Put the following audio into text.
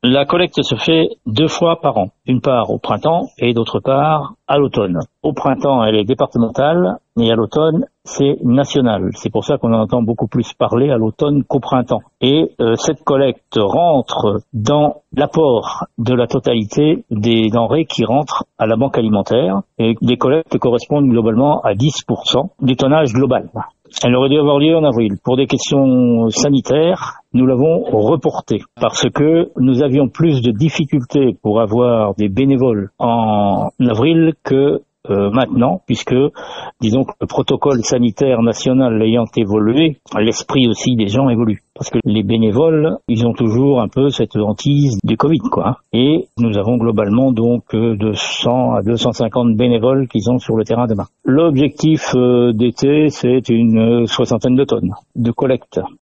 La collecte se fait 2 fois par an, d'une part au printemps et d'autre part à l'automne. Au printemps, elle est départementale, et à l'automne, c'est national. C'est pour ça qu'on en entend beaucoup plus parler à l'automne qu'au printemps. Et cette collecte rentre dans l'apport de la totalité des denrées qui rentrent à la banque alimentaire. Et les collectes correspondent globalement à 10% du tonnage global. Elle aurait dû avoir lieu en avril. Pour des questions sanitaires, nous l'avons reportée parce que nous avions plus de difficultés pour avoir des bénévoles en avril que maintenant, puisque, disons que le protocole sanitaire national ayant évolué, l'esprit aussi des gens évolue. Parce que les bénévoles, ils ont toujours un peu cette hantise du Covid, quoi. Et nous avons globalement donc de 100 à 250 bénévoles qui sont sur le terrain demain. L'objectif d'été, c'est une 60aine de tonnes de collecte.